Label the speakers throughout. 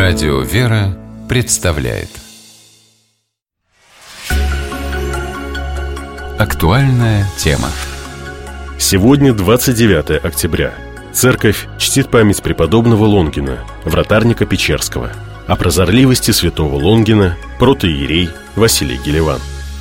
Speaker 1: Радио «Вера» представляет актуальная тема.
Speaker 2: Сегодня 29 октября. Церковь чтит память преподобного Лонгина, вратарника Печерского. О прозорливости святого Лонгина протоиерей Василий Гелеван.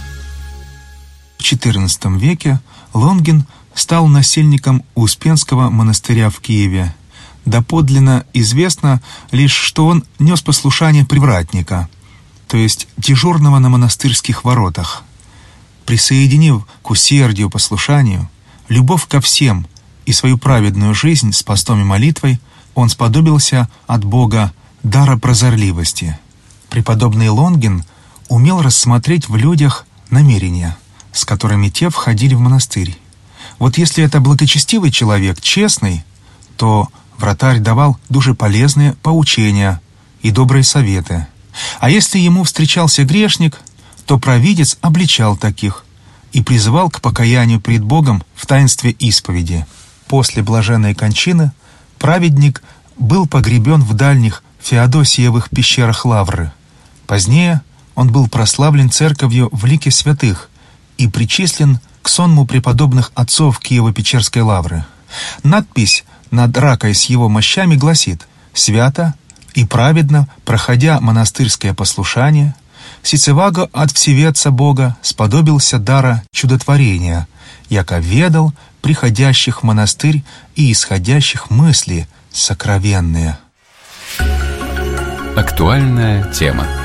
Speaker 3: В XIV веке Лонгин стал насельником Успенского монастыря в Киеве. Доподлинно известно лишь, что он нес послушание привратника, то есть дежурного на монастырских воротах. Присоединив к усердию послушанию любовь ко всем и свою праведную жизнь с постом и молитвой, он сподобился от Бога дара прозорливости. Преподобный Лонгин умел рассмотреть в людях намерения, с которыми те входили в монастырь. Вот если это благочестивый человек, честный, то вратарь давал душеполезные поучения и добрые советы. А если ему встречался грешник, то провидец обличал таких и призывал к покаянию пред Богом в таинстве исповеди. После блаженной кончины праведник был погребен в дальних Феодосиевых пещерах Лавры. Позднее он был прославлен церковью в лике святых и причислен к сонму преподобных отцов Киево-Печерской Лавры. Надпись над ракой с его мощами гласит: «Свято и праведно, проходя монастырское послушание, сицеваго от всеведца Бога сподобился дара чудотворения, яко ведал приходящих в монастырь и исходящих мысли сокровенные».
Speaker 1: Актуальная тема.